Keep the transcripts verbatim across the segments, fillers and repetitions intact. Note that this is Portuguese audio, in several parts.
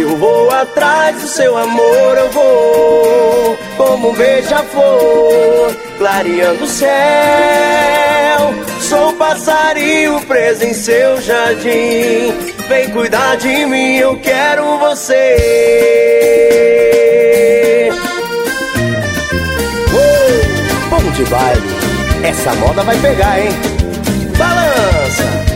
Eu vou atrás do seu amor, eu vou como um beija-flor, clareando o céu. Sou um passarinho preso em seu jardim. Vem cuidar de mim, eu quero você. uh, Bom de baile, essa moda vai pegar, hein? Balança!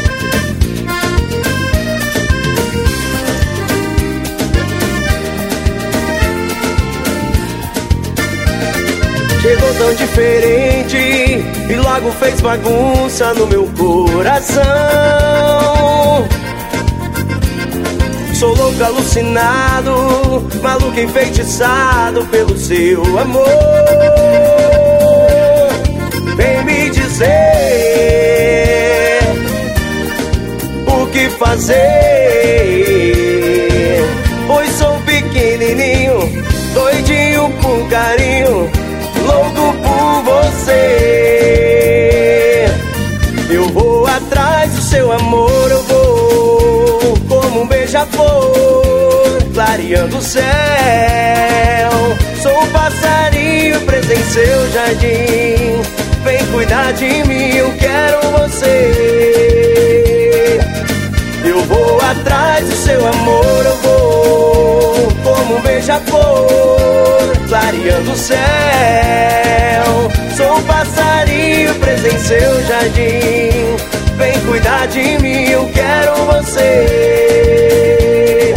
Chegou tão diferente e logo fez bagunça no meu coração. Sou louco, alucinado, maluco, enfeitiçado pelo seu amor. Vem me dizer o que fazer, pois sou pequenininho, doidinho por carinho, louco por você. Eu vou atrás do seu amor, eu vou como um beija-flor, clareando o céu. Sou um passarinho preso em seu jardim. Vem cuidar de mim, eu quero você. Eu vou atrás do seu amor, eu vou como um beija-flor, clareando o céu. Sou um passarinho preso em seu jardim. Vem cuidar de mim, eu quero você.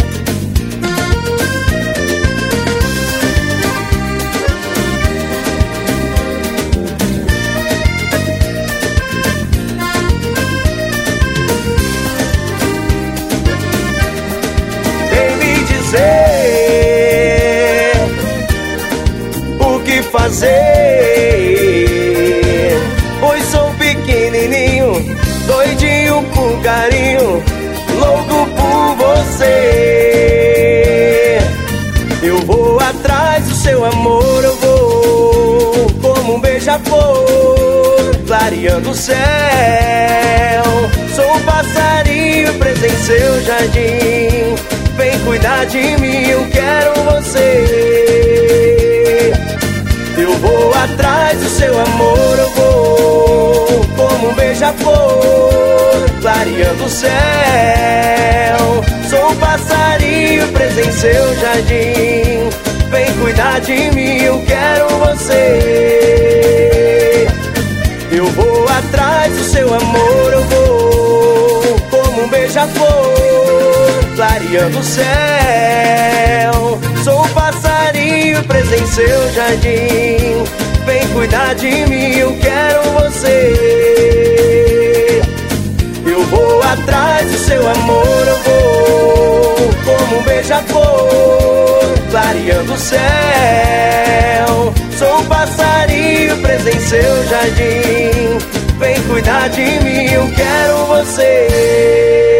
Vem me dizer o que fazer, pois sou pequenininho, doidinho por carinho, louco por você. Eu vou atrás do seu amor, eu vou como um beija-flor, clareando o céu. Sou um passarinho preso em seu jardim. Vem cuidar de mim, eu quero você. Eu vou atrás do seu amor, eu vou como um beija-flor, clareando o céu. Sou um passarinho preso em seu jardim. Vem cuidar de mim, eu quero você. Eu vou atrás do seu amor, eu vou como um beija-flor, clareando o céu. Sou um passarinho preso em seu jardim. Vem cuidar de mim, eu quero você. Eu vou atrás do seu amor, eu vou como um beija-flor, clareando o céu. Sou um passarinho preso em seu jardim. Vem cuidar de mim, eu quero você.